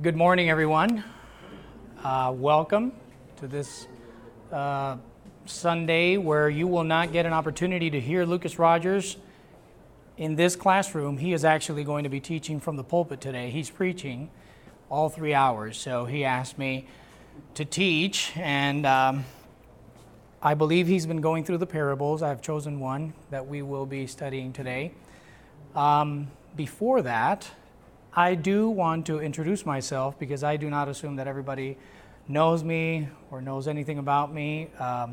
Good morning, everyone. Welcome to this Sunday where you will not get an opportunity to hear Lucas Rogers in this classroom. He is actually going to be teaching from the pulpit today. He's preaching all 3 hours, so he asked me to teach, and I believe he's been going through the parables. I've chosen one that we will be studying today. Before that, I do want to introduce myself because I do not assume that everybody knows me or knows anything about me.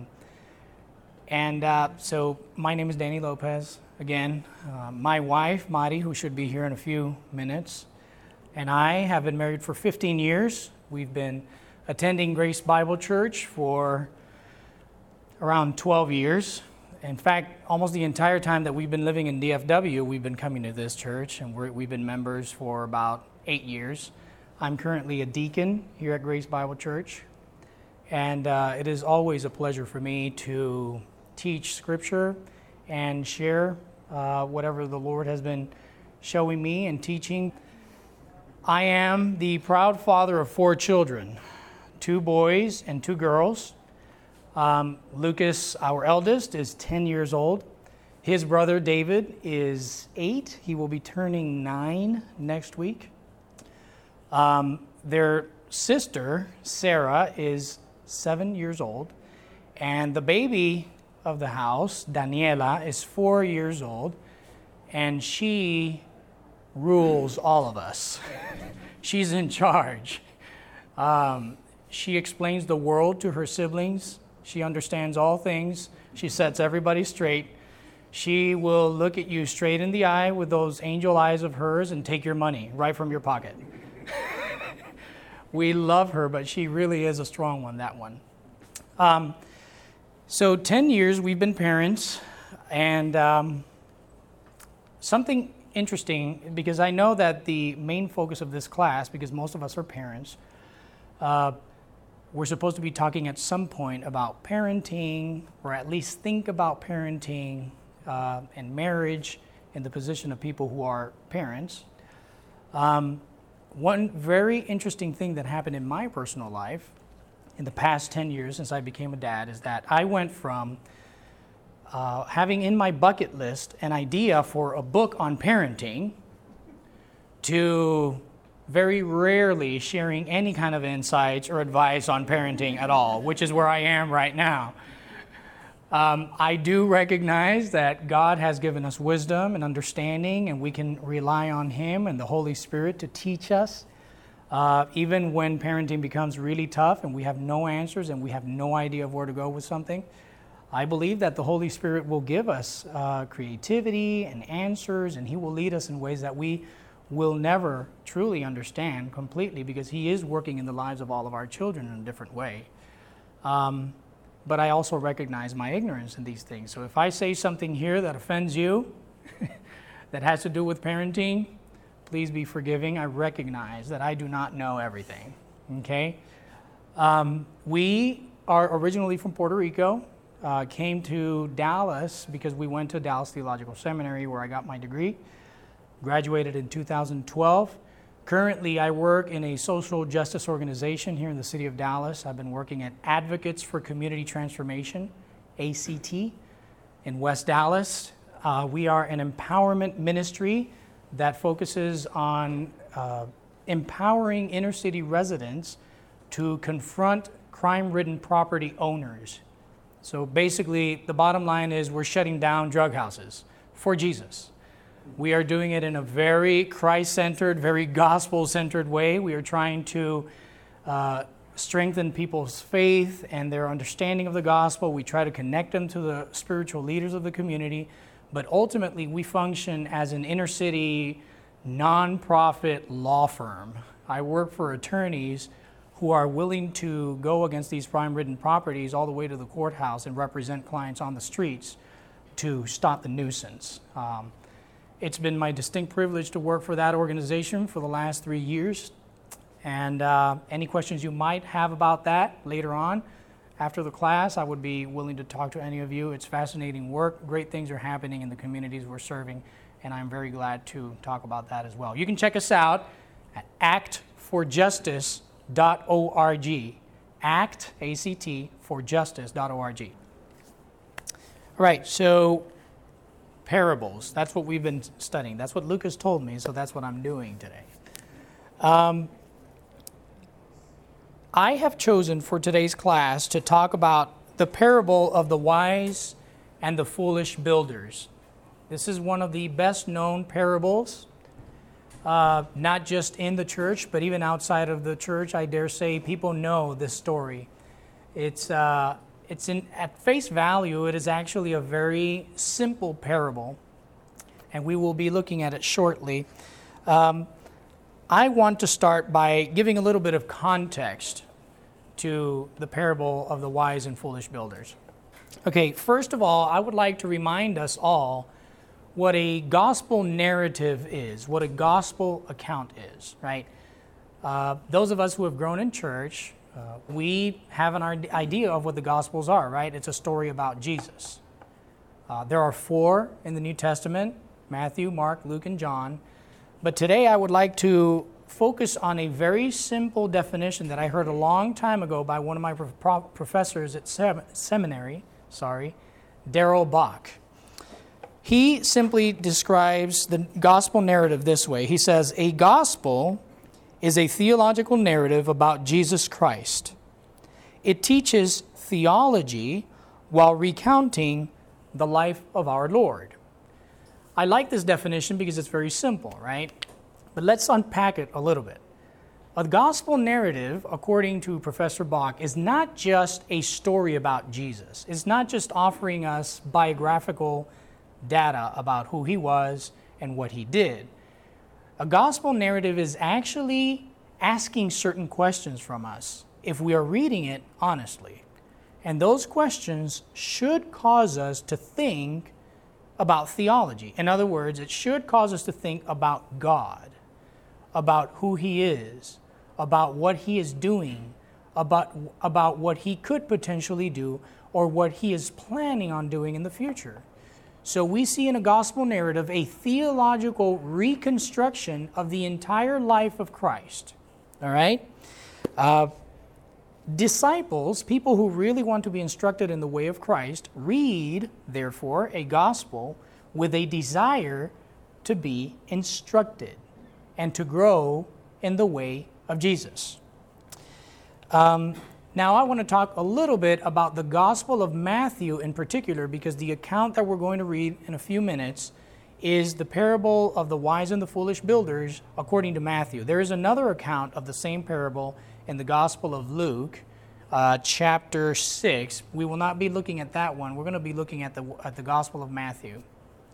So my name is Danny Lopez, again. My wife, Mari, who should be here in a few minutes, and I have been married for 15 years. We've been attending Grace Bible Church for around 12 years. In fact, almost the entire time that we've been living in DFW, we've been coming to this church, and we've been members for about 8 years. I'm currently a deacon here at Grace Bible Church, and it is always a pleasure for me to teach Scripture and share whatever the Lord has been showing me and teaching. I am the proud father of 4 children, 2 boys and 2 girls. Lucas, our eldest, is 10 years old. His brother, David, is 8. He will be turning 9 next week. Their sister, Sarah, is 7 years old. And the baby of the house, Daniela, is 4 years old. And she rules all of us. She's in charge. She explains the world to her siblings. She understands all things. She sets everybody straight. She will look at you straight in the eye with those angel eyes of hers and take your money right from your pocket. We love her, but she really is a strong one, that one. So 10 years we've been parents, and something interesting, because I know that the main focus of this class, because most of us are parents, we're supposed to be talking at some point about parenting, or at least think about parenting and marriage in the position of people who are parents. One very interesting thing that happened in my personal life in the past 10 years since I became a dad is that I went from having in my bucket list an idea for a book on parenting to very rarely sharing any kind of insights or advice on parenting at all, which is where I am right now. I do recognize that God has given us wisdom and understanding, and we can rely on Him and the Holy Spirit to teach us, even when parenting becomes really tough and we have no answers and we have no idea of where to go with something. I believe that the Holy Spirit will give us creativity and answers, and He will lead us in ways that we will never truly understand completely, because He is working in the lives of all of our children in a different way. But I also recognize my ignorance in these things. So if I say something here that offends you, that has to do with parenting, please be forgiving. I recognize that I do not know everything, okay? We are originally from Puerto Rico, came to Dallas because we went to Dallas Theological Seminary where I got my degree. Graduated in 2012. Currently, I work in a social justice organization here in the city of Dallas. I've been working at Advocates for Community Transformation, ACT, in West Dallas. We are an empowerment ministry that focuses on empowering inner city residents to confront crime-ridden property owners. So basically, the bottom line is we're shutting down drug houses for Jesus. We are doing it in a very Christ-centered, very gospel-centered way. We are trying to strengthen people's faith and their understanding of the gospel. We try to connect them to the spiritual leaders of the community. But ultimately, we function as an inner-city, nonprofit law firm. I work for attorneys who are willing to go against these crime-ridden properties all the way to the courthouse and represent clients on the streets to stop the nuisance. It's been my distinct privilege to work for that organization for the last 3 years. And any questions you might have about that later on, after the class, I would be willing to talk to any of you. It's fascinating work. Great things are happening in the communities we're serving, and I'm very glad to talk about that as well. You can check us out at actforjustice.org. ACT, A-C-T, forjustice.org. All right, so parables. That's what we've been studying. That's what Lucas told me, so that's what I'm doing today. I have chosen for today's class to talk about the parable of the wise and the foolish builders. This is one of the best known parables, not just in the church, but even outside of the church. I dare say people know this story. At face value, it is actually a very simple parable, and we will be looking at it shortly. I want to start by giving a little bit of context to the parable of the wise and foolish builders. Okay, first of all, I would like to remind us all what a gospel narrative is, what a gospel account is, right? Those of us who have grown in church, we have an idea of what the Gospels are, right? It's a story about Jesus. There are 4 in the New Testament: Matthew, Mark, Luke, and John. But today I would like to focus on a very simple definition that I heard a long time ago by one of my professors at seminary, Darrell Bock. He simply describes the gospel narrative this way. He says, a gospel is a theological narrative about Jesus Christ. It teaches theology while recounting the life of our Lord. I like this definition because it's very simple, right? But let's unpack it a little bit. A gospel narrative, according to Professor Bock, is not just a story about Jesus. It's not just offering us biographical data about who he was and what he did. A gospel narrative is actually asking certain questions from us if we are reading it honestly. And those questions should cause us to think about theology. In other words, it should cause us to think about God, about who he is, about what he is doing, about what he could potentially do, or what he is planning on doing in the future. So we see in a gospel narrative a theological reconstruction of the entire life of Christ. All right? Disciples, people who really want to be instructed in the way of Christ, read, therefore, a gospel with a desire to be instructed and to grow in the way of Jesus. Now I want to talk a little bit about the Gospel of Matthew in particular, because the account that we're going to read in a few minutes is the parable of the wise and the foolish builders according to Matthew. There is another account of the same parable in the Gospel of Luke, chapter 6. We will not be looking at that one. We're going to be looking at the Gospel of Matthew.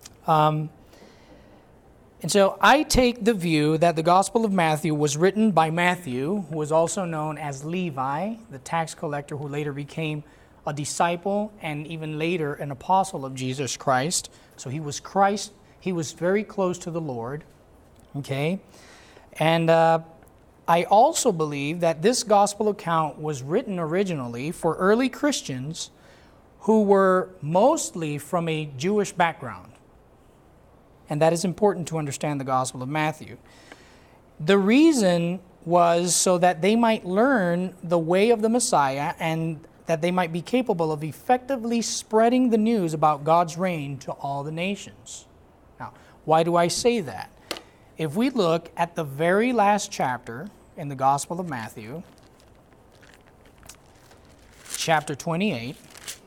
And so I take the view that the Gospel of Matthew was written by Matthew, who was also known as Levi, the tax collector who later became a disciple and even later an apostle of Jesus Christ. So he was Christ. He was very close to the Lord. Okay? And I also believe that this gospel account was written originally for early Christians who were mostly from a Jewish background. And that is important to understand the Gospel of Matthew. The reason was so that they might learn the way of the Messiah and that they might be capable of effectively spreading the news about God's reign to all the nations. Now, why do I say that? If we look at the very last chapter in the Gospel of Matthew, chapter 28,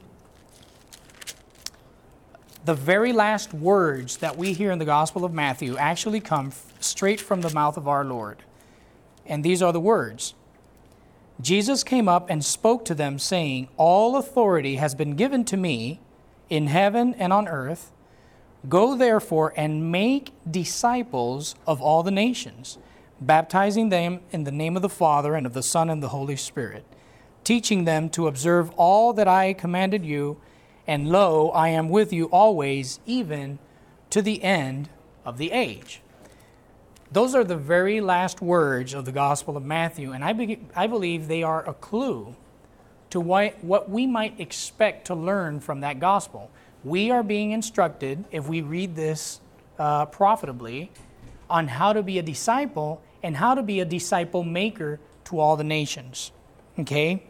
the very last words that we hear in the Gospel of Matthew actually come straight from the mouth of our Lord. And these are the words. Jesus came up and spoke to them, saying, "All authority has been given to me in heaven and on earth. Go therefore and make disciples of all the nations, baptizing them in the name of the Father and of the Son and the Holy Spirit, teaching them to observe all that I commanded you. And lo, I am with you always, even to the end of the age." Those are the very last words of the Gospel of Matthew, and I believe they are a clue to what we might expect to learn from that gospel. We are being instructed, if we read this profitably, on how to be a disciple and how to be a disciple maker to all the nations. Okay?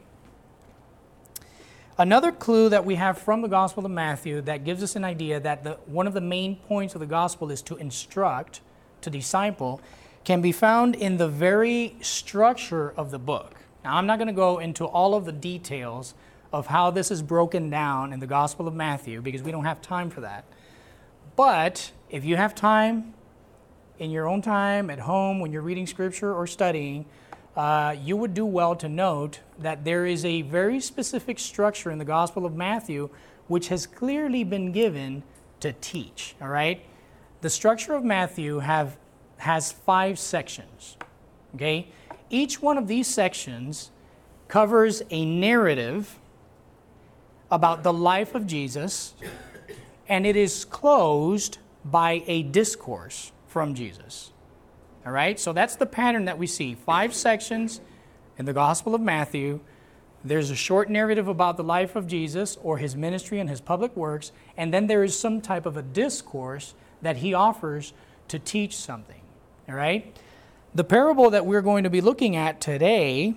Another clue that we have from the Gospel of Matthew that gives us an idea that one of the main points of the Gospel is to instruct, to disciple, can be found in the very structure of the book. Now, I'm not going to go into all of the details of how this is broken down in the Gospel of Matthew because we don't have time for that. But if you have time, in your own time, at home, when you're reading Scripture or studying, you would do well to note that there is a very specific structure in the Gospel of Matthew which has clearly been given to teach, all right? The structure of Matthew has 5 sections, okay? Each one of these sections covers a narrative about the life of Jesus, and it is closed by a discourse from Jesus. All right, so that's the pattern that we see. 5 sections in the Gospel of Matthew. There's a short narrative about the life of Jesus or his ministry and his public works, and then there is some type of a discourse that he offers to teach something. All right? The parable that we're going to be looking at today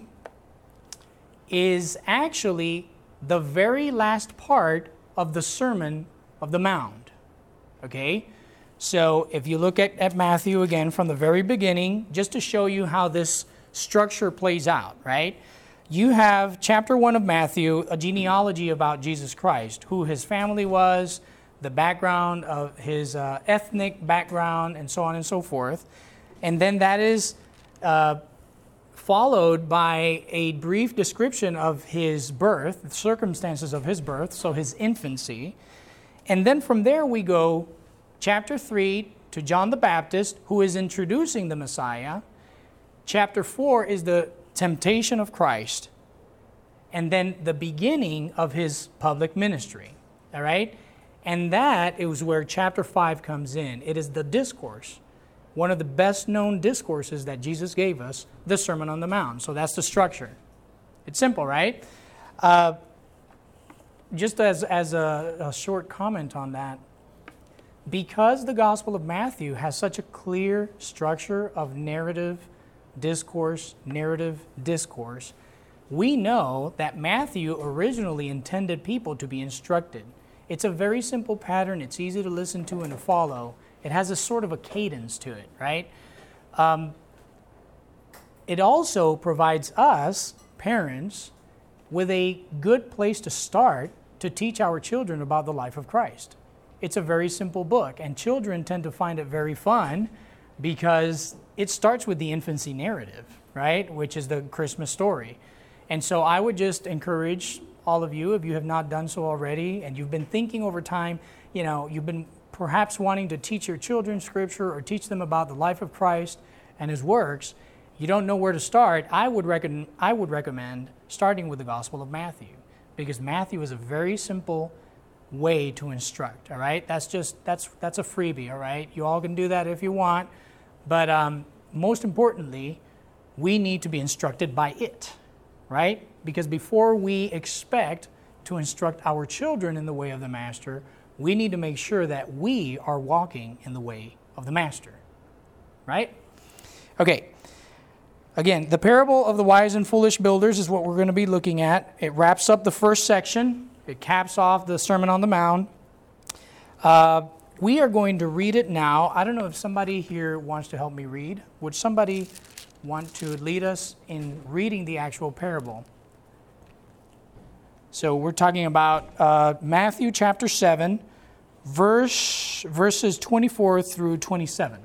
is actually the very last part of the Sermon of the Mount. Okay? So if you look at Matthew again from the very beginning, just to show you how this structure plays out, right? You have chapter 1 of Matthew, a genealogy about Jesus Christ, who his family was, the background of his ethnic background, and so on and so forth. And then that is followed by a brief description of his birth, the circumstances of his birth, so his infancy. And then from there we go chapter 3 to John the Baptist, who is introducing the Messiah. Chapter 4 is the temptation of Christ. And then the beginning of his public ministry. All right? And that is where chapter 5 comes in. It is the discourse. One of the best known discourses that Jesus gave us, the Sermon on the Mount. So that's the structure. It's simple, right? Just as a short comment on that, because the Gospel of Matthew has such a clear structure of narrative, discourse, we know that Matthew originally intended people to be instructed. It's a very simple pattern. It's easy to listen to and to follow. It has a sort of a cadence to it, right? It also provides us, parents, with a good place to start to teach our children about the life of Christ. It's a very simple book, and children tend to find it very fun because it starts with the infancy narrative, right, which is the Christmas story. And so I would just encourage all of you, if you have not done so already, and you've been thinking over time, you've been perhaps wanting to teach your children Scripture or teach them about the life of Christ and his works, you don't know where to start, I would recommend starting with the Gospel of Matthew, because Matthew is a very simple way to instruct, all right? That's a freebie, all right? You all can do that if you want, but most importantly, we need to be instructed by it, right? Because before we expect to instruct our children in the way of the Master, we need to make sure that we are walking in the way of the Master, right? Okay. Again, the parable of the wise and foolish builders is what we're going to be looking at. It wraps up the first section. It caps off the Sermon on the Mount. We are going to read it now. I don't know if somebody here wants to help me read. Would somebody want to lead us in reading the actual parable? So we're talking about Matthew chapter 7, verses 24 through 27.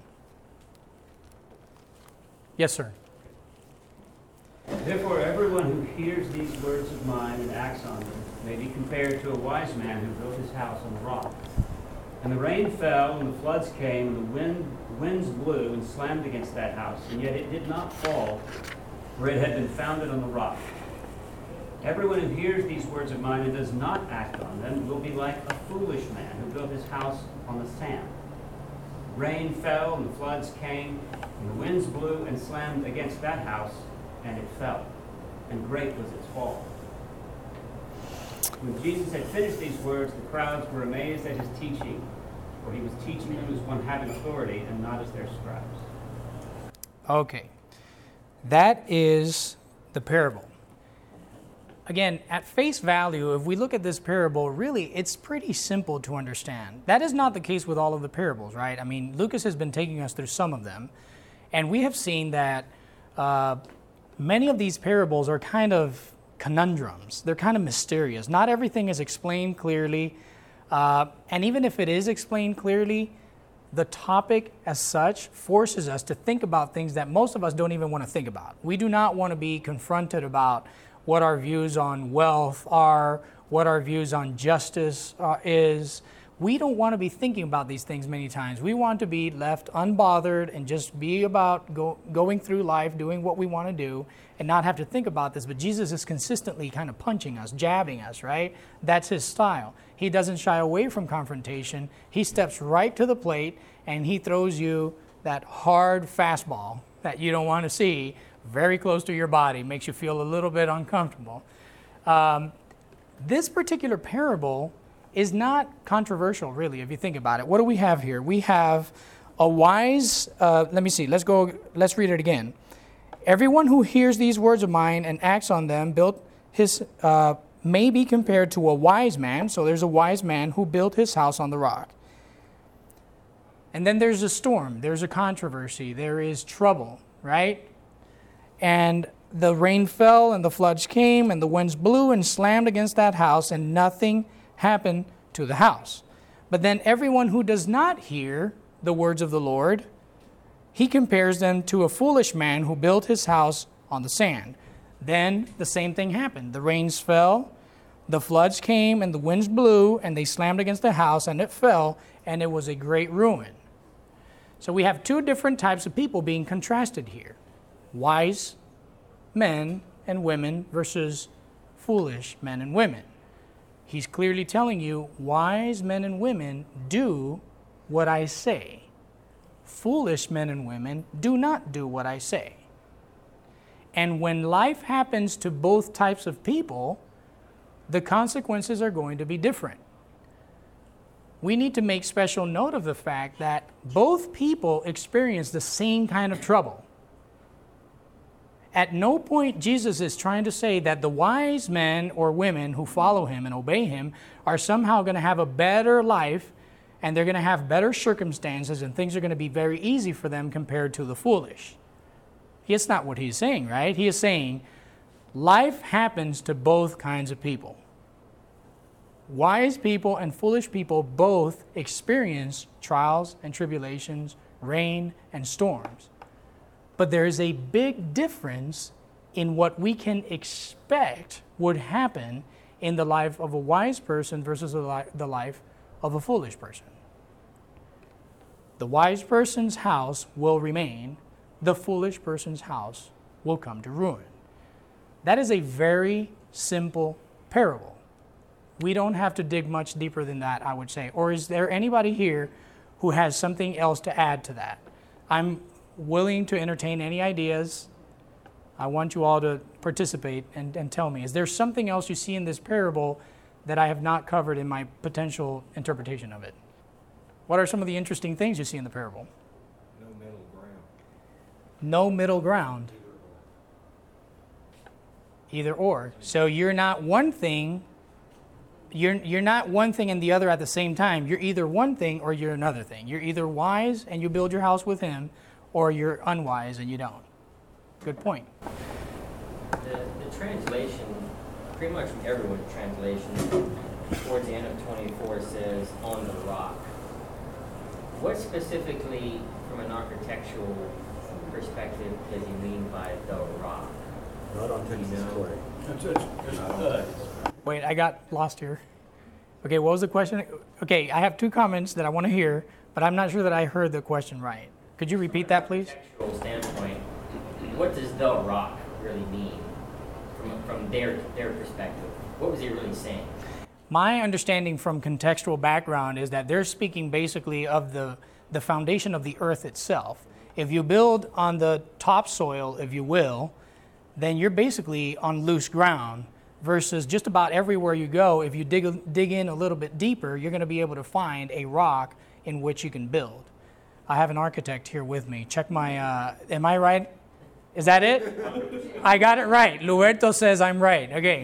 Yes, sir. Therefore, everyone who hears these words of mine and acts on them may be compared to a wise man who built his house on the rock. And the rain fell, and the floods came, and the winds blew and slammed against that house, and yet it did not fall, for it had been founded on the rock. Everyone who hears these words of mine and does not act on them will be like a foolish man who built his house on the sand. Rain fell, and the floods came, and the winds blew and slammed against that house, and it fell, and great was its fall. When Jesus had finished these words, the crowds were amazed at his teaching, for he was teaching them as one having authority and not as their scribes. Okay. That is the parable. Again, at face value, if we look at this parable, really, it's pretty simple to understand. That is not the case with all of the parables, right? I mean, Lucas has been taking us through some of them, and we have seen that many of these parables are kind of conundrums. They're kind of mysterious. Not everything is explained clearly, and even if it is explained clearly, the topic as such forces us to think about things that most of us don't even want to think about. We do not want to be confronted about what our views on wealth are, what our views on justice is. We don't want to be thinking about these things many times. We want to be left unbothered and just be about going through life, doing what we want to do, and not have to think about this. But Jesus is consistently kind of punching us, jabbing us, right? That's his style. He doesn't shy away from confrontation. He steps right to the plate, and he throws you that hard fastball that you don't want to see very close to your body, makes you feel a little bit uncomfortable. This particular parable is not controversial, really, if you think about it. What do we have here? We have a wise, let me see, let's read it again. Everyone who hears these words of mine and acts on them may be compared to a wise man. So there's a wise man who built his house on the rock. And then there's a storm, there's a controversy, there is trouble, right? And the rain fell, and the floods came, and the winds blew and slammed against that house, and nothing happened to the house. But then everyone who does not hear the words of the Lord, he compares them to a foolish man who built his house on the sand. Then the same thing happened. The rains fell, the floods came, and the winds blew, and they slammed against the house, and it fell, and it was a great ruin. So we have two different types of people being contrasted here. Wise men and women versus foolish men and women. He's clearly telling you, wise men and women do what I say. Foolish men and women do not do what I say. And when life happens to both types of people, the consequences are going to be different. We need to make special note of the fact that both people experience the same kind of trouble. At no point Jesus is trying to say that the wise men or women who follow him and obey him are somehow going to have a better life, and they're going to have better circumstances, and things are going to be very easy for them compared to the foolish. It's not what he's saying, right? He is saying life happens to both kinds of people. Wise people and foolish people both experience trials and tribulations, rain and storms. But there is a big difference in what we can expect would happen in the life of a wise person versus the life of a foolish person. The wise person's house will remain. The foolish person's house will come to ruin. That is a very simple parable. We don't have to dig much deeper than that, I would say. Or is there anybody here who has something else to add to that? I'm willing to entertain any ideas. I want you all to participate and tell me, is there something else you see in this parable that I have not covered in my potential interpretation of it? What are some of the interesting things you see in the parable? No middle ground. No middle ground. Either or. So you're not one thing. You're not one thing and the other at the same time. You're either one thing or you're another thing. You're either wise and you build your house with him, or you're unwise and you don't. Good point. The translation, pretty much from everyone's translation, towards the end of 24 says, on the rock. What specifically, from an architectural perspective, does he mean by the rock? Not on Texas clay. Wait, I got lost here. Okay, what was the question? Okay, I have two comments that I want to hear, but I'm not sure that I heard the question right. Could you repeat that, please? From an architectural standpoint, what does the rock really mean from their perspective? What was he really saying? My understanding from contextual background is that they're speaking basically of the foundation of the earth itself. If you build on the topsoil, if you will, then you're basically on loose ground, versus just about everywhere you go, if you dig in a little bit deeper, you're going to be able to find a rock in which you can build. I have an architect here with me. Check my, am I right? Is that it? I got it right. Luerto says I'm right. Okay.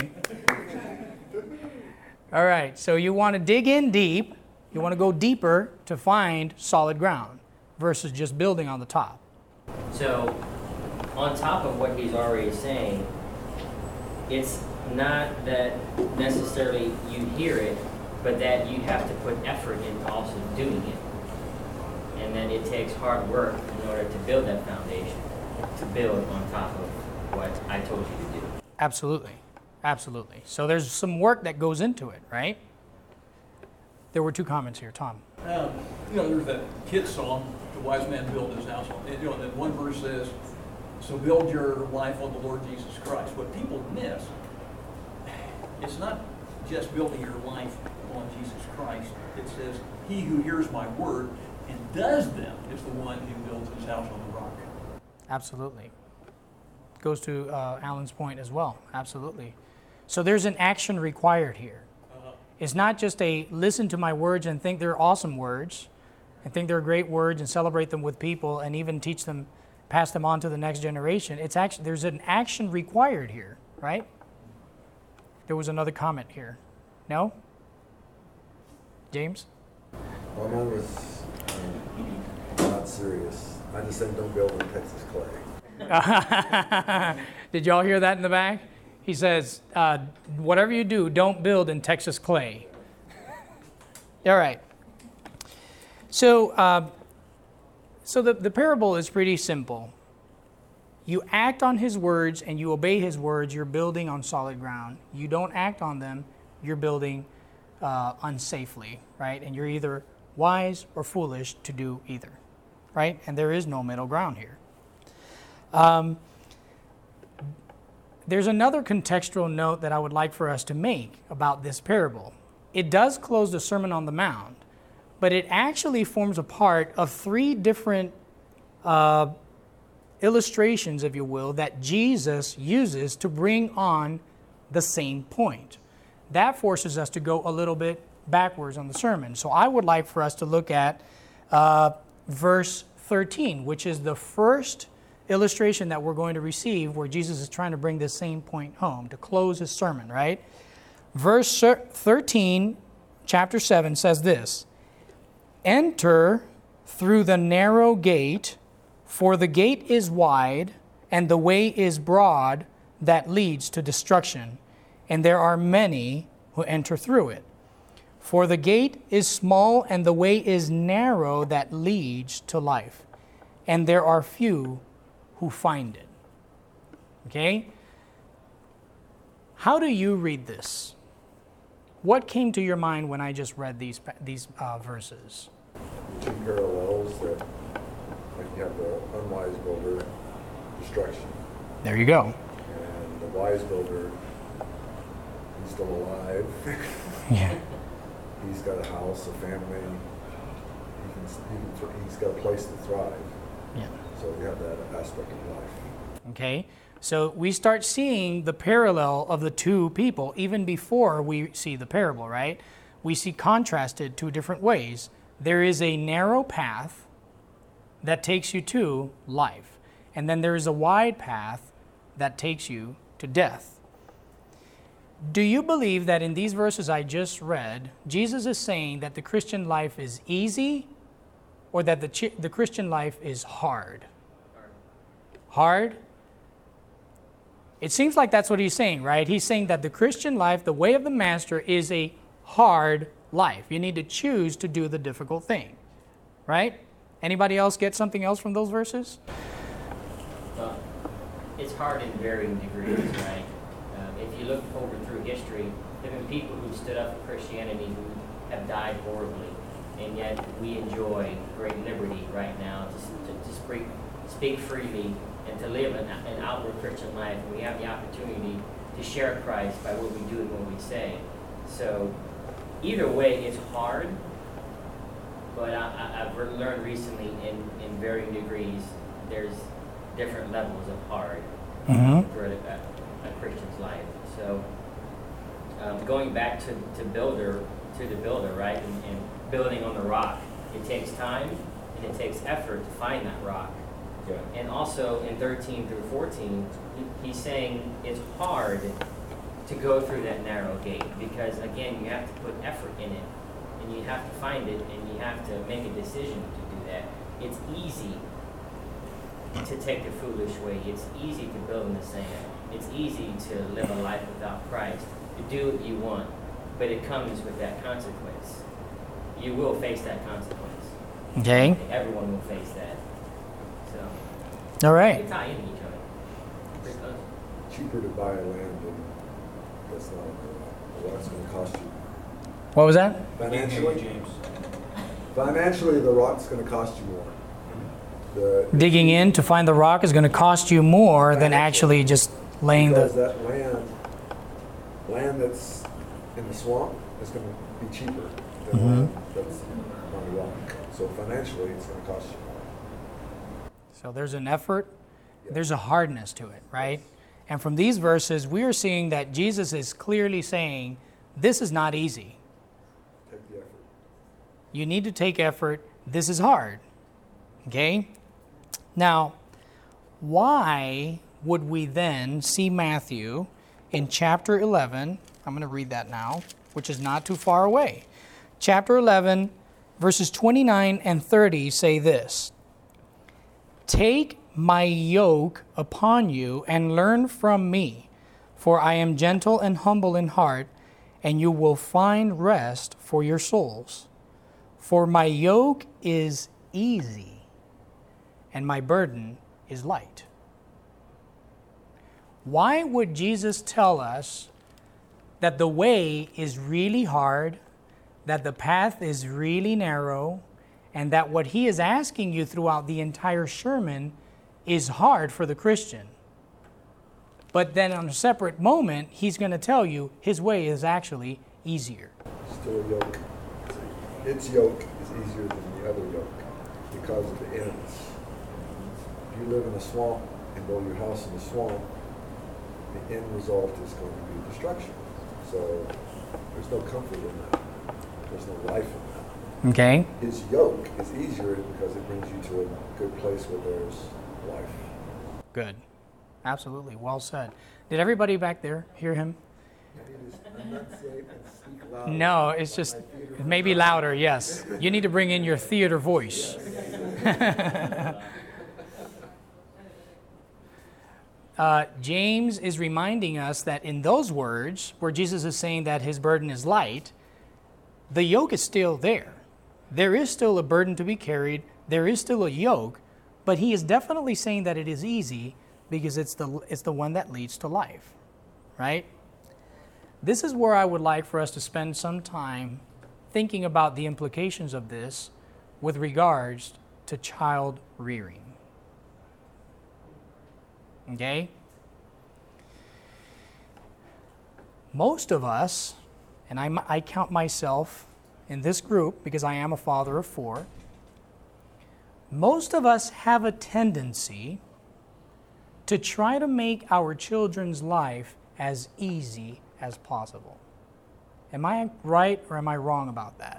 All right. So you want to dig in deep. You want to go deeper to find solid ground versus just building on the top. So, on top of what he's already saying, it's not that necessarily you hear it, but that you have to put effort into also doing it. And then it takes hard work in order to build that foundation, to build on top of what I told you to do. Absolutely. Absolutely. So there's some work that goes into it, right? There were two comments here. Tom. There's that kid song, "The Wise Man Built His House." That one verse says, "So build your life on the Lord Jesus Christ." What people miss, it's not just building your life on Jesus Christ. It says, "He who hears my word and does them is the one who builds his house on the rock." Absolutely. Goes to Alan's point as well. Absolutely. So there's an action required here. It's not just a listen to my words and think they're awesome words and think they're great words and celebrate them with people and even teach them, pass them on to the next generation. It's actually, there's an action required here, right? There was another comment here. No? James? Well, mine was not serious. I just said don't build in Texas clay. Did y'all hear that in the back? He says, whatever you do, don't build in Texas clay. All right. So the parable is pretty simple. You act on his words and you obey his words, you're building on solid ground. You don't act on them, you're building unsafely, right? And you're either wise or foolish to do either, right? And there is no middle ground here. There's another contextual note that I would like for us to make about this parable. It does close the Sermon on the Mount, but it actually forms a part of three different illustrations, if you will, that Jesus uses to bring on the same point. That forces us to go a little bit backwards on the sermon. So I would like for us to look at verse 13, which is the first illustration that we're going to receive where Jesus is trying to bring this same point home to close his sermon, right? Verse 13, chapter 7 says this, "Enter through the narrow gate, for the gate is wide and the way is broad that leads to destruction, and there are many who enter through it. For the gate is small and the way is narrow that leads to life, and there are few who find it." Okay? How do you read this? What came to your mind when I just read these verses? Two parallels that, like you have the unwise builder, destruction, There you go. and the wise builder, he's still alive. Yeah. He's got a house, a family. He's got a place to thrive. Yeah. So we have that aspect of life. Okay? So we start seeing the parallel of the two people even before we see the parable, right? We see contrasted two different ways. There is a narrow path that takes you to life, and then there is a wide path that takes you to death. Do you believe that in these verses I just read, Jesus is saying that the Christian life is easy or that the Christian life is hard? Hard? It seems like that's what he's saying, right? He's saying that the Christian life, the way of the master, is a hard life. You need to choose to do the difficult thing, right? Anybody else get something else from those verses? Well, it's hard in varying degrees, right? If you look over through history, there have been people who stood up for Christianity who have died horribly, and yet we enjoy great liberty right now to speak freely and to live an outward Christian life. And we have the opportunity to share Christ by what we do and what we say. So either way, it's hard, but I've learned recently in varying degrees, there's different levels of hard for a Christian's life. So going back to the builder, right, and building on the rock, it takes time and it takes effort to find that rock. Yeah. And also in 13 through 14, he's saying it's hard to go through that narrow gate because, again, you have to put effort in it, and you have to find it, and you have to make a decision to do that. It's easy to take the foolish way. It's easy to build in the sand. It's easy to live a life without Christ, to do what you want, but it comes with that consequence. You will face that consequence. Okay. Everyone will face that. So, All they right. tie into each other. Pretty close. Cheaper to buy land than that's not a lot. It's going to cost you. What was that? Financially, the rock's going to cost you more. The, Digging in to find the rock is going to cost you more than actually just laying because the. that land that's in the swamp is going to be cheaper than land that's on the rock. So financially, it's going to cost you more. So there's an effort, there's a hardness to it, right? And from these verses, we are seeing that Jesus is clearly saying, this is not easy. Take the effort. You need to take effort. This is hard. Okay? Now, why would we then see Matthew in chapter 11? I'm going to read that now, which is not too far away. Chapter 11, verses 29 and 30 say this: "Take my yoke upon you and learn from me, for I am gentle and humble in heart, and you will find rest for your souls. For my yoke is easy, and my burden is light." Why would Jesus tell us that the way is really hard, that the path is really narrow, and that what he is asking you throughout the entire sermon is hard for the Christian? But then on a separate moment, he's going to tell you his way is actually easier. Still a yoke. Its yoke is easier than the other yoke because of the ends. If you live in a swamp and build your house in the swamp, the end result is going to be destruction. So there's no comfort in that. There's no life in that. Okay? His yoke is easier because it brings you to a good place where there's life. Good. Absolutely. Well said. Did everybody back there hear him? No, it's just maybe louder, yes. You need to bring in your theater voice. James is reminding us that in those words, where Jesus is saying that his burden is light, the yoke is still there. There is still a burden to be carried. There is still a yoke, but he is definitely saying that it is easy because it's the one that leads to life, right? This is where I would like for us to spend some time thinking about the implications of this with regards to child rearing. Okay? Most of us, and I count myself in this group because I am a father of 4, most of us have a tendency to try to make our children's life as easy as possible. Am I right or am I wrong about that?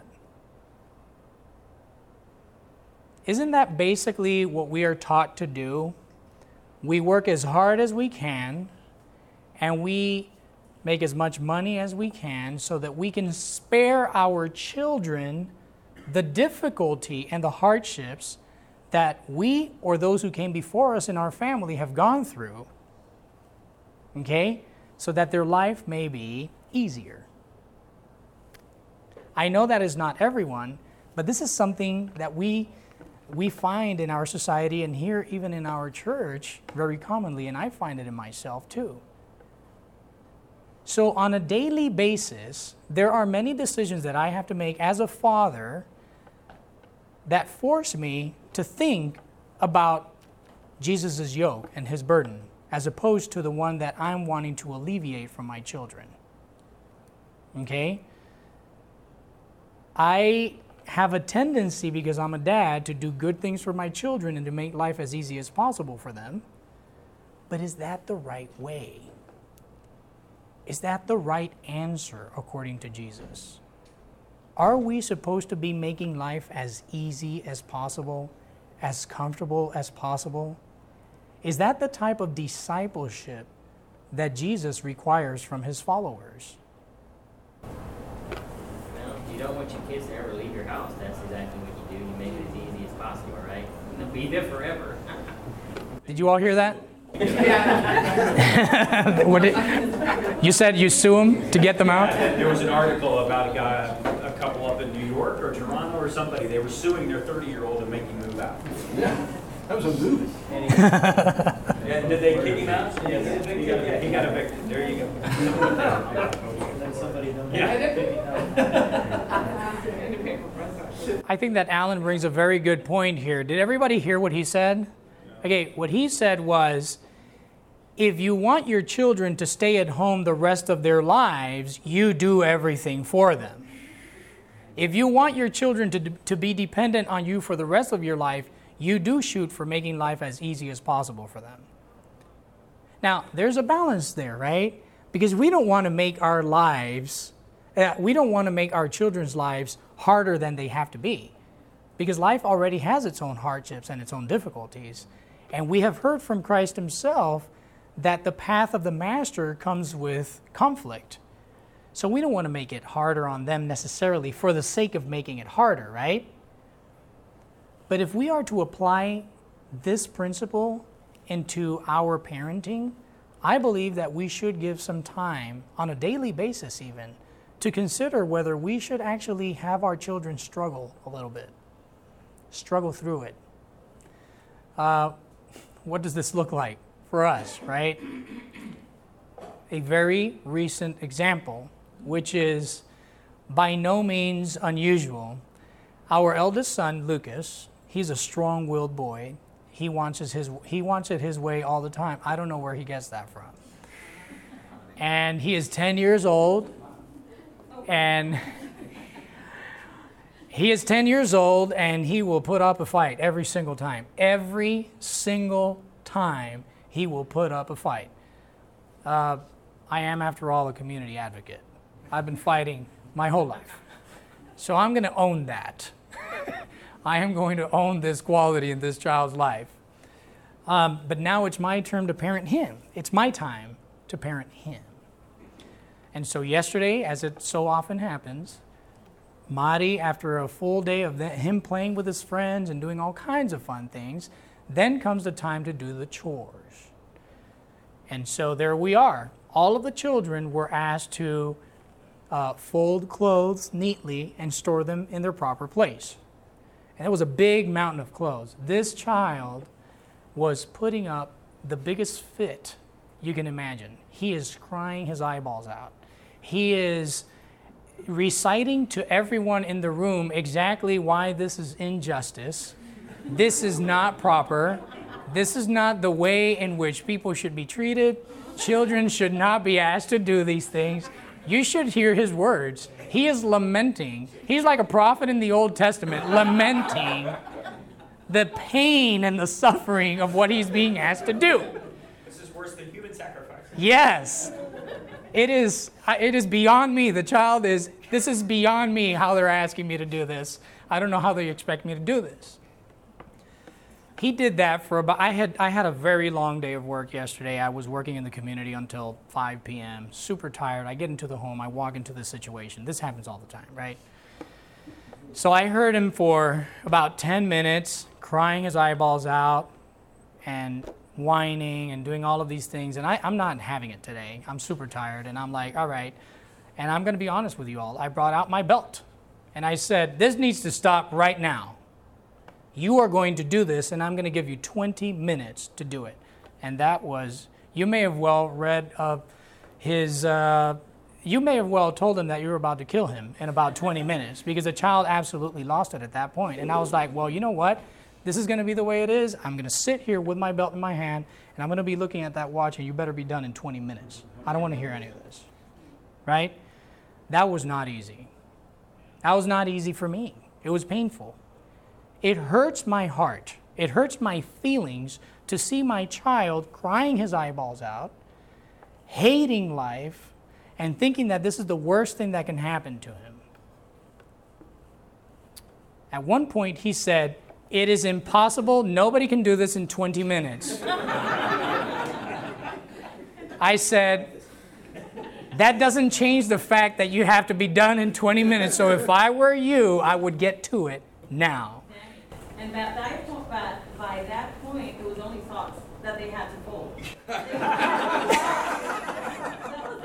Isn't that basically what we are taught to do? We work as hard as we can, and we make as much money as we can so that we can spare our children the difficulty and the hardships that we or those who came before us in our family have gone through, okay, so that their life may be easier. I know that is not everyone, but this is something that we find in our society and here even in our church very commonly, and I find it in myself too. So on a daily basis, there are many decisions that I have to make as a father that force me to think about Jesus' yoke and his burden as opposed to the one that I'm wanting to alleviate from my children. Okay? I have a tendency, because I'm a dad, to do good things for my children and to make life as easy as possible for them. But is that the right way? Is that the right answer according to Jesus? Are we supposed to be making life as easy as possible, as comfortable as possible? Is that the type of discipleship that Jesus requires from his followers? Well, you don't want your kids to ever leave your house. That's exactly what you do. You make it as easy as possible, right? And they'll be there forever. Did you all hear that? You said you sue them to get them out? There was an article about a couple up in New York or Toronto or somebody. They were suing their 30-year-old and making him move out. Yeah, that was a movie. And did they kick him out? Yes. He got evicted. There you go. I think that Alan brings a very good point here. Did everybody hear what he said? Okay, what he said was, if you want your children to stay at home the rest of their lives, you do everything for them. If you want your children to be dependent on you for the rest of your life, you do shoot for making life as easy as possible for them. Now, there's a balance there, right? Because we don't want to make our lives, we don't want to make our children's lives harder than they have to be. Because life already has its own hardships and its own difficulties. And we have heard from Christ himself that the path of the master comes with conflict. So we don't want to make it harder on them necessarily for the sake of making it harder, right? But if we are to apply this principle into our parenting, I believe that we should give some time, on a daily basis even, to consider whether we should actually have our children struggle a little bit, struggle through it. What does this look like for us, right? A very recent example, which is by no means unusual. Our eldest son, Lucas, he's a strong-willed boy. He wants it his way all the time. I don't know where he gets that from. And he is 10 years old, and he is 10 years old, and he will put up a fight every single time. Every single time he will put up a fight. I am, after all, a community advocate. I've been fighting my whole life. So I'm going to own that. I am going to own this quality in this child's life. But now it's my turn to parent him. It's my time to parent him. And so yesterday, as it so often happens, Madi, after a full day of him playing with his friends and doing all kinds of fun things, then comes the time to do the chores. And so there we are. All of the children were asked to fold clothes neatly and store them in their proper place. And it was a big mountain of clothes. This child was putting up the biggest fit you can imagine. He is crying his eyeballs out. He is reciting to everyone in the room exactly why this is injustice. This is not proper. This is not the way in which people should be treated. Children should not be asked to do these things. You should hear his words. He is lamenting. He's like a prophet in the Old Testament, lamenting the pain and the suffering of what he's being asked to do. This is worse than human sacrifice. Yes. It is beyond me. This is beyond me how they're asking me to do this. I don't know how they expect me to do this. He did that for about, I had a very long day of work yesterday. I was working in the community until 5 p.m., super tired. I get into the home, I walk into this situation. This happens all the time, right? So I heard him for about 10 minutes, crying his eyeballs out and whining and doing all of these things. And I'm not having it today. I'm super tired. And I'm like, all right. And I'm going to be honest with you all. I brought out my belt. And I said, this needs to stop right now. You are going to do this, and I'm going to give you 20 minutes to do it. And that was, you may have well read of his, you may have well told him that you were about to kill him in about 20 minutes, because the child absolutely lost it at that point. And I was like, well, you know what? This is going to be the way it is. I'm going to sit here with my belt in my hand, and I'm going to be looking at that watch, and you better be done in 20 minutes. I don't want to hear any of this. Right? That was not easy. That was not easy for me. It was painful. It hurts my heart. It hurts my feelings to see my child crying his eyeballs out, hating life, and thinking that this is the worst thing that can happen to him. At one point, he said, It is impossible. Nobody can do this in 20 minutes. I said, that doesn't change the fact that you have to be done in 20 minutes. So if I were you, I would get to it now. And by that point, it was only thoughts that they had to fold. That was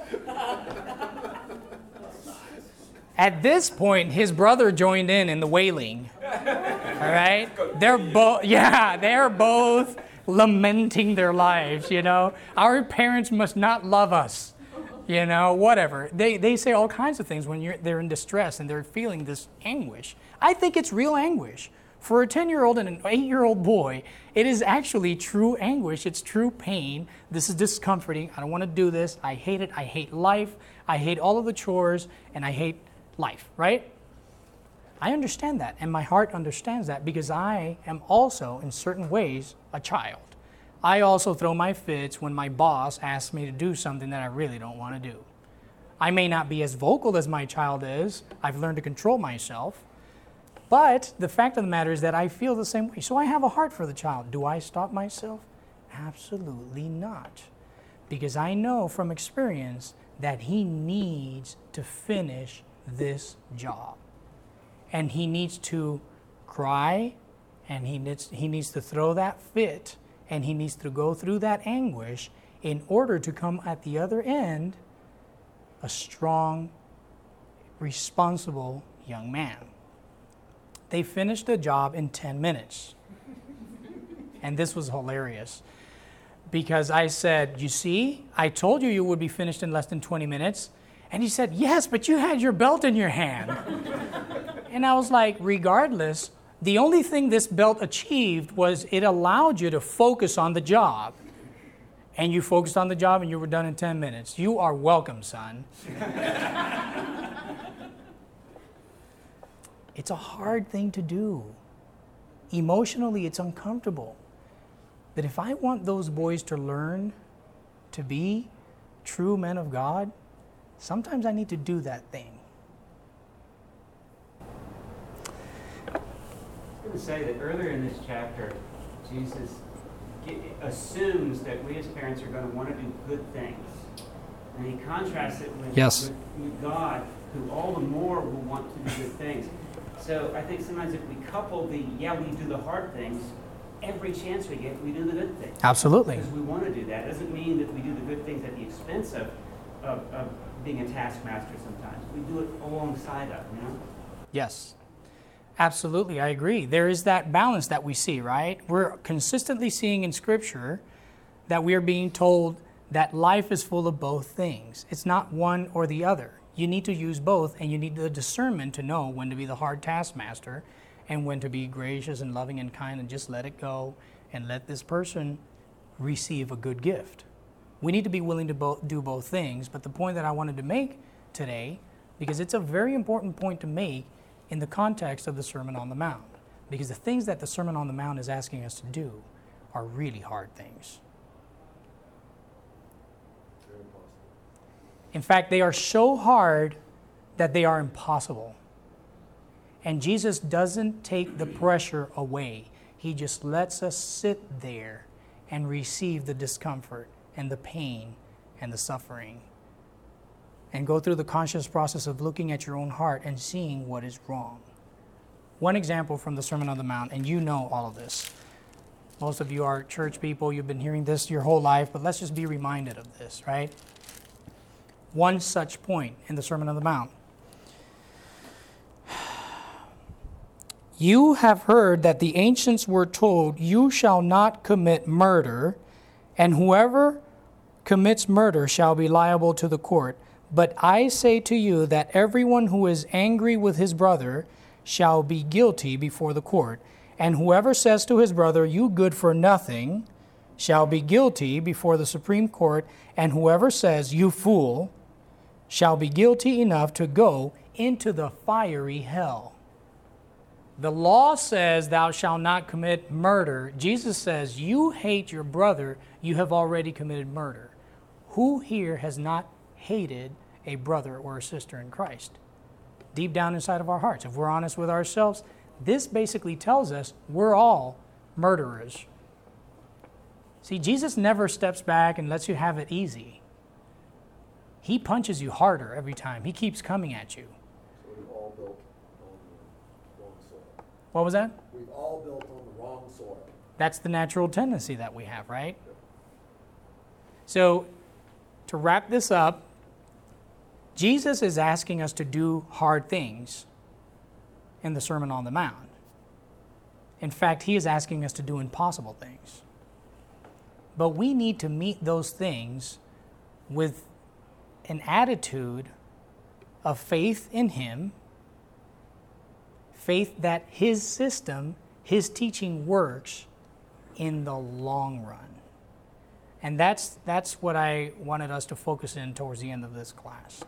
it. At this point, his brother joined in the wailing. All right? They're both lamenting their lives, you know. Our parents must not love us, you know, whatever. They say all kinds of things when they're in distress and they're feeling this anguish. I think it's real anguish. For a 10-year-old and an 8-year-old boy, it is actually true anguish. It's true pain. This is discomforting. I don't want to do this. I hate it. I hate life. I hate all of the chores, and I hate life, right? I understand that, and my heart understands that because I am also, in certain ways, a child. I also throw my fits when my boss asks me to do something that I really don't want to do. I may not be as vocal as my child is. I've learned to control myself. But the fact of the matter is that I feel the same way. So I have a heart for the child. Do I stop myself? Absolutely not. Because I know from experience that he needs to finish this job. And he needs to cry, and he needs to throw that fit, and he needs to go through that anguish in order to come at the other end a strong, responsible young man. They finished the job in 10 minutes. And this was hilarious. Because I said, you see, I told you would be finished in less than 20 minutes. And he said, yes, but you had your belt in your hand. And I was like, regardless, the only thing this belt achieved was it allowed you to focus on the job. And you focused on the job and you were done in 10 minutes. You are welcome, son. It's a hard thing to do. Emotionally, it's uncomfortable. But if I want those boys to learn to be true men of God, sometimes I need to do that thing. I was going to say that earlier in this chapter, Jesus assumes that we as parents are going to want to do good things. And he contrasts it with God, who all the more will want to do good things. So I think sometimes if we couple we do the hard things, every chance we get, we do the good things. Absolutely. Because we want to do that. It doesn't mean that we do the good things at the expense of being a taskmaster sometimes. We do it alongside of, you know? Yes. Absolutely, I agree. There is that balance that we see, right? We're consistently seeing in Scripture that we are being told that life is full of both things. It's not one or the other. You need to use both, and you need the discernment to know when to be the hard taskmaster and when to be gracious and loving and kind and just let it go and let this person receive a good gift. We need to be willing to do both things, but the point that I wanted to make today, because it's a very important point to make in the context of the Sermon on the Mount, because the things that the Sermon on the Mount is asking us to do are really hard things. In fact, they are so hard that they are impossible. And Jesus doesn't take the pressure away. He just lets us sit there and receive the discomfort and the pain and the suffering and go through the conscious process of looking at your own heart and seeing what is wrong. One example from the Sermon on the Mount, and you know all of this. Most of you are church people. You've been hearing this your whole life, but let's just be reminded of this, right? One such point in the Sermon on the Mount. You have heard that the ancients were told, you shall not commit murder, and whoever commits murder shall be liable to the court. But I say to you that everyone who is angry with his brother shall be guilty before the court. And whoever says to his brother, you good for nothing, shall be guilty before the Supreme Court. And whoever says, you fool, shall be guilty enough to go into the fiery hell. The law says thou shalt not commit murder. Jesus says you hate your brother, you have already committed murder. Who here has not hated a brother or a sister in Christ? Deep down inside of our hearts, if we're honest with ourselves, this basically tells us we're all murderers. See, Jesus never steps back and lets you have it easy. He punches you harder every time. He keeps coming at you. So we've all built on the wrong soil. What was that? We've all built on the wrong soil. That's the natural tendency that we have, right? So, to wrap this up, Jesus is asking us to do hard things in the Sermon on the Mount. In fact, he is asking us to do impossible things. But we need to meet those things with an attitude of faith in him, faith that his system, his teaching works in the long run. And that's what I wanted us to focus in towards the end of this class.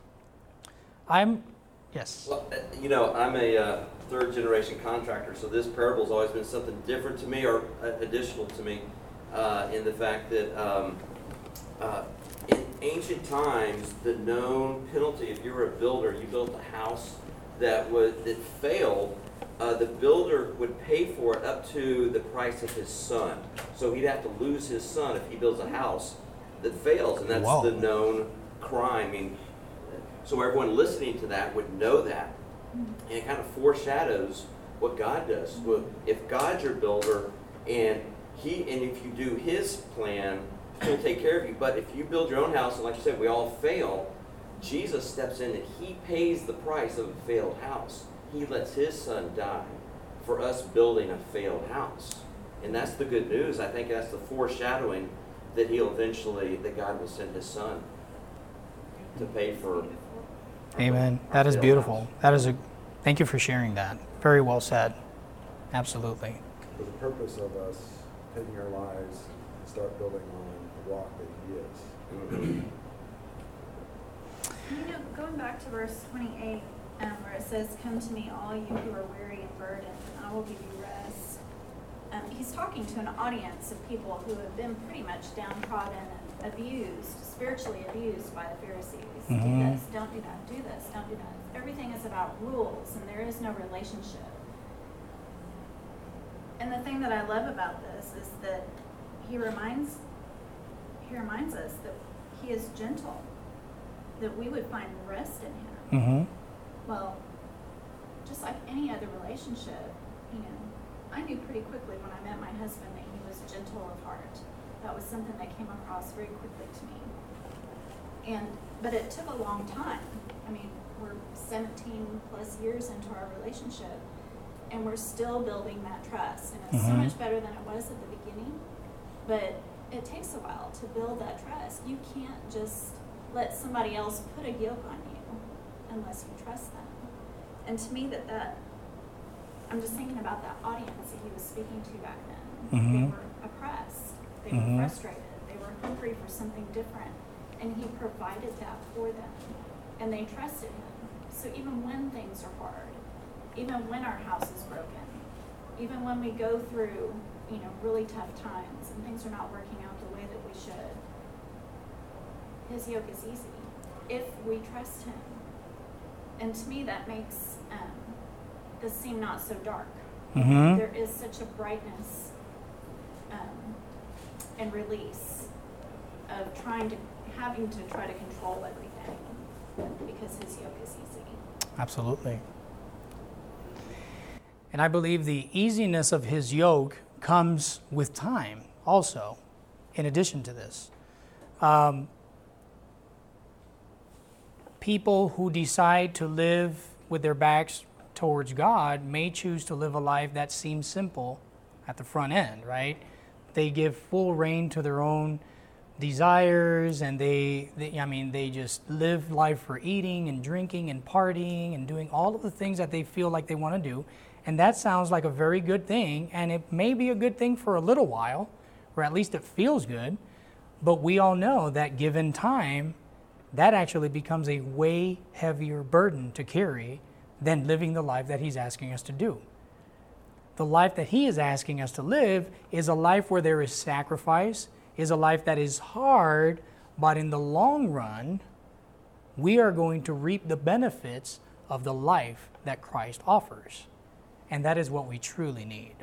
Yes. Well, I'm a third-generation contractor, so this parable's always been something different to me, or additional to me, in the fact that in ancient times, the known penalty, if you were a builder, you built a house that failed, the builder would pay for it up to the price of his son. So he'd have to lose his son if he builds a house that fails, and that's the known crime. I mean, so everyone listening to that would know that, and it kind of foreshadows what God does. Well, if God's your builder, and if you do His plan, He'll take care of you. But if you build your own house, and like you said, we all fail, Jesus steps in and He pays the price of a failed house. He lets His Son die for us building a failed house. And that's the good news. I think that's the foreshadowing that that God will send His Son to pay for. Amen. That is beautiful. Thank you for sharing that. Very well said. Absolutely. For the purpose of us taking our lives and start building on the rock that He is. Going back to verse 28, where it says, "Come to me, all you who are weary and burdened, and I will give you rest." He's talking to an audience of people who have been pretty much downtrodden and abused, spiritually abused by the Pharisees. Do this, don't do that, do this, don't do that. Everything is about rules, and there is no relationship. And the thing that I love about this is that he reminds us that He is gentle, that we would find rest in Him. Well, just like any other relationship, I knew pretty quickly when I met my husband that he was gentle of heart. That was something that came across very quickly to me. But it took a long time. I mean, we're 17 plus years into our relationship, and we're still building that trust. And it's so much better than it was at the beginning, but it takes a while to build that trust. You can't just let somebody else put a yoke on you unless you trust them. And to me, I'm just thinking about that audience that he was speaking to back then. They were oppressed. They were frustrated. They were hungry for something different. And he provided that for them. And they trusted him. So even when things are hard, even when our house is broken, even when we go through, really tough times and things are not working out the way that we should, his yoke is easy if we trust him. And to me, that makes this seem not so dark. There is such a brightness and release of having to try to control everything because his yoke is easy. Absolutely. And I believe the easiness of his yoke comes with time also, in addition to this. People who decide to live with their backs towards God may choose to live a life that seems simple at the front end, right? They give full rein to their own desires, and they just live life for eating and drinking and partying and doing all of the things that they feel like they want to do. And that sounds like a very good thing, and it may be a good thing for a little while, or at least it feels good, but we all know that given time, that actually becomes a way heavier burden to carry than living the life that he's asking us to do. The life that he is asking us to live is a life where there is sacrifice, is a life that is hard, but in the long run, we are going to reap the benefits of the life that Christ offers. And that is what we truly need.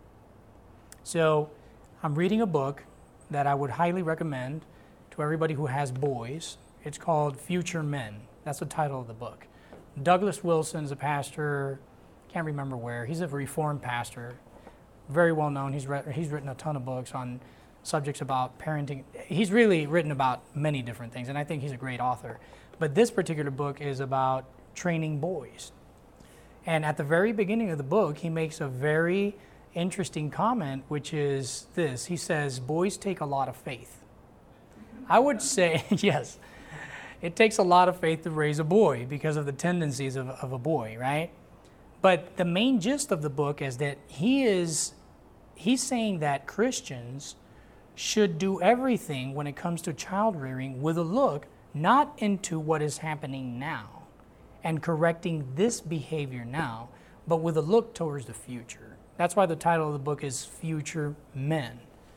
So I'm reading a book that I would highly recommend to everybody who has boys. It's called Future Men. That's the title of the book. Douglas Wilson's a pastor, can't remember where. He's a Reformed pastor, very well known. He's written a ton of books on subjects about parenting. He's really written about many different things, and I think he's a great author. But this particular book is about training boys. And at the very beginning of the book, he makes a very interesting comment, which is this. He says, boys take a lot of faith. I would say, yes, it takes a lot of faith to raise a boy because of the tendencies of a boy, right? But the main gist of the book is that he's saying that Christians should do everything when it comes to child rearing with a look not into what is happening now and correcting this behavior now, but with a look towards the future. That's why the title of the book is Future Men.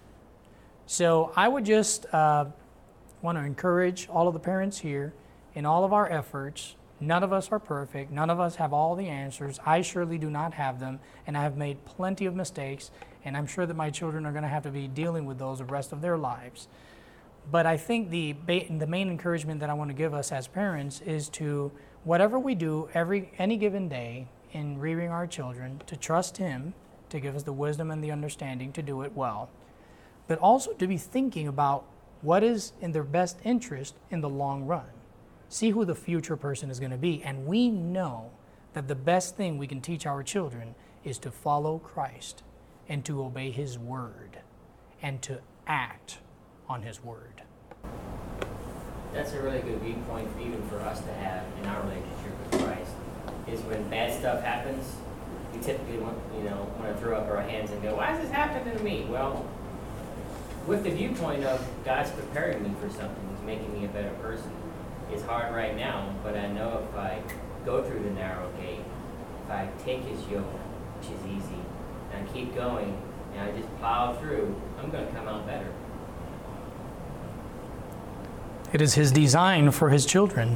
So I would just want to encourage all of the parents here in all of our efforts. None of us are perfect. None of us have all the answers. I surely do not have them, and I have made plenty of mistakes, and I'm sure that my children are going to have to be dealing with those the rest of their lives. But I think the main encouragement that I want to give us as parents is to, whatever we do any given day in rearing our children, to trust Him to give us the wisdom and the understanding to do it well, but also to be thinking about what is in their best interest in the long run. See who the future person is going to be. And we know that the best thing we can teach our children is to follow Christ and to obey His word and to act on His word. That's a really good viewpoint even for us to have in our relationship with Christ, is when bad stuff happens, we typically want to throw up our hands and go, why is this happening to me? Well, with the viewpoint of God's preparing me for something, He's making me a better person. It's hard right now, but I know if I go through the narrow gate, if I take His yoke, which is easy, and I keep going, and I just plow through, I'm going to come out better. It is His design for His children.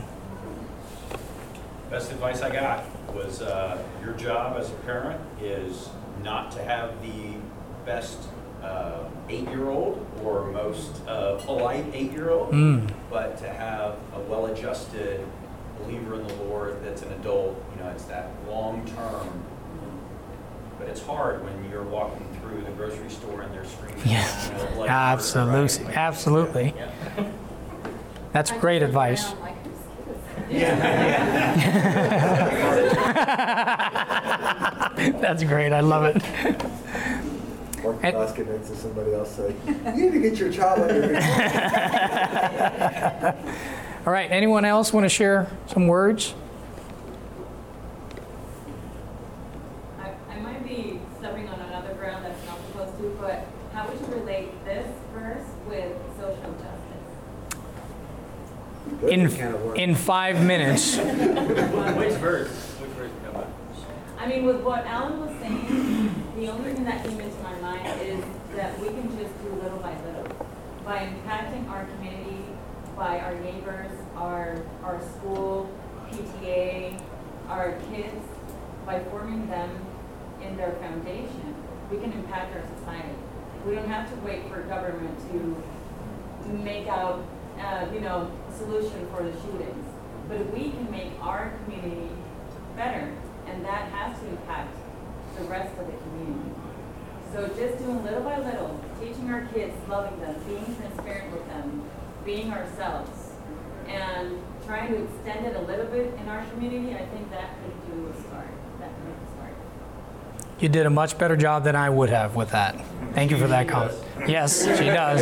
Best advice I got was your job as a parent is not to have the best 8-year-old or most polite 8-year-old, but to have a well-adjusted believer in the Lord that's an adult. It's that long term. But it's hard when you're walking through the grocery store and they're screaming. Yes, Like absolutely, right? absolutely. Yeah. That's great advice. That's great. I love it. Park the basket next to somebody else, say, you need to get your child under here. All right. Anyone else want to share some words? I might be stepping on another ground that's not supposed to, but how would you relate this verse with social justice? In 5 minutes. Which verse? Which verse come up? I mean, with what Alan was saying, the only thing that came into my mind is that we can just do little by little. By impacting our community, by our neighbors, our school, PTA, our kids, by forming them in their foundation, we can impact our society. We don't have to wait for government to make out, a solution for the shootings. But we can make our community better, and that has to impact the rest of the community. So just doing little by little, teaching our kids, loving them, being transparent with them, being ourselves, and trying to extend it a little bit in our community, I think that could do a start. That could make a start. You did a much better job than I would have with that. Thank you for that comment. Yes, she does.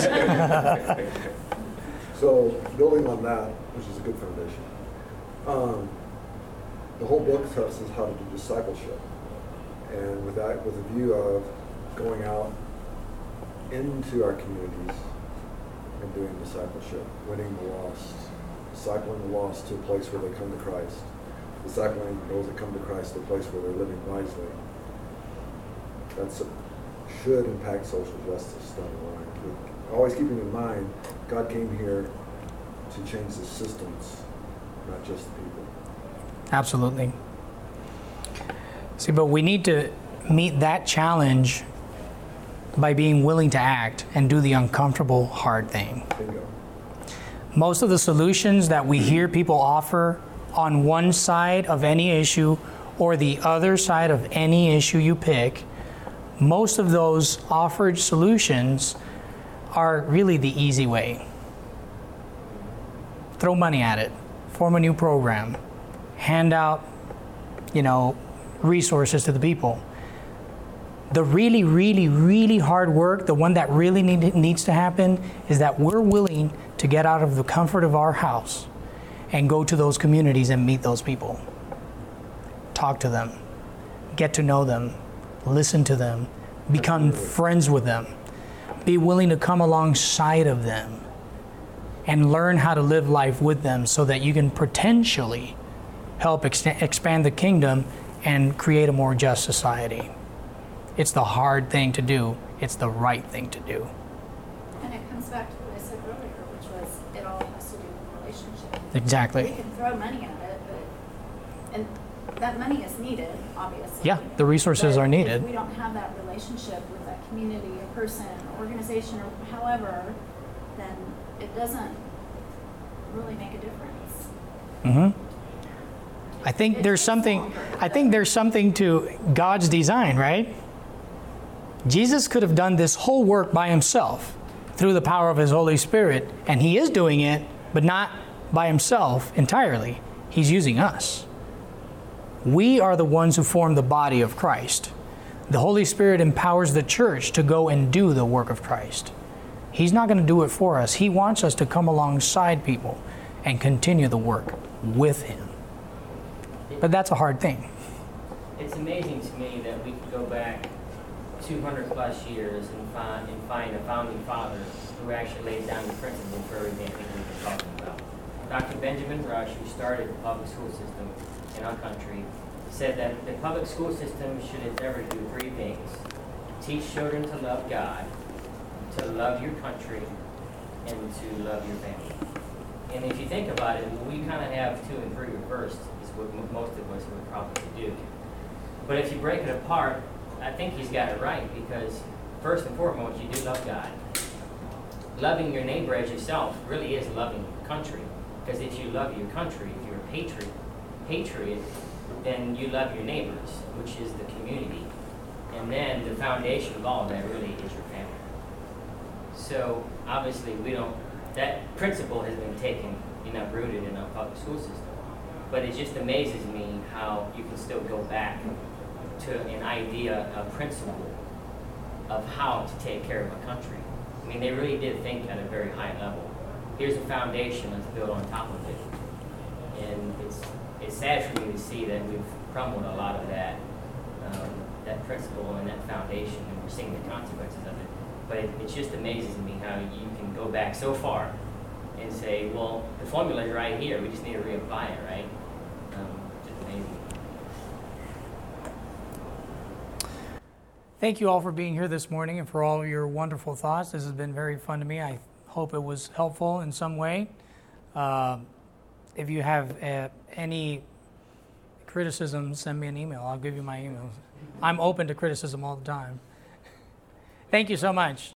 So, building on that, which is a good foundation, the whole book tells us how to do discipleship. And with that, with a view of going out into our communities and doing discipleship, winning the lost, discipling the lost to a place where they come to Christ, discipling those that come to Christ to a place where they're living wisely. That should impact social justice down the line. But always keeping in mind, God came here to change the systems, not just the people. Absolutely. See, but we need to meet that challenge by being willing to act and do the uncomfortable, hard thing. Bingo. Most of the solutions that we hear people offer on one side of any issue or the other side of any issue you pick, most of those offered solutions are really the easy way. Throw money at it, form a new program, hand out, resources to the people. The really, really, really hard work, the one that really needs to happen, is that we're willing to get out of the comfort of our house and go to those communities and meet those people. Talk to them, get to know them, listen to them, become friends with them, be willing to come alongside of them and learn how to live life with them so that you can potentially help expand the kingdom and create a more just society. It's the hard thing to do. It's the right thing to do. And it comes back to what I said earlier, which was it all has to do with relationship. Exactly. We can throw money at it, and that money is needed, obviously. Yeah, the resources But are needed. If we don't have that relationship with that community, or person, or organization, or however, then it doesn't really make a difference. Mm-hmm. I think there's something to God's design, right? Jesus could have done this whole work by himself through the power of his Holy Spirit, and he is doing it, but not by himself entirely. He's using us. We are the ones who form the body of Christ. The Holy Spirit empowers the church to go and do the work of Christ. He's not going to do it for us. He wants us to come alongside people and continue the work with him. But that's a hard thing. It's amazing to me that we could go back 200 plus years and find a founding father who actually laid down the principle for everything that we've been talking about. Dr. Benjamin Rush, who started the public school system in our country, said that the public school system should endeavor to do three things: teach children to love God, to love your country, and to love your family. And if you think about it, we kind of have 2 and 3 reversed, is what most of us would probably do. But if you break it apart, I think he's got it right, because first and foremost, you do love God. Loving your neighbor as yourself really is loving your country, because if you love your country, if you're a patriot, then you love your neighbors, which is the community. And then the foundation of all of that really is your family. So obviously that principle has been taken, rooted in our public school system. But it just amazes me how you can still go back to an idea, a principle of how to take care of a country. I mean, they really did think at a very high level. Here's a foundation that's built on top of it. And it's sad for me to see that we've crumbled a lot of that principle and that foundation, and we're seeing the consequences of it. But it just amazes me how you can go back so far and say, well, the formula is right here, we just need to reapply it, right? Just amazing. Thank you all for being here this morning and for all your wonderful thoughts. This has been very fun to me. I hope it was helpful in some way. If you have any criticism, send me an email. I'll give you my email. I'm open to criticism all the time. Thank you so much.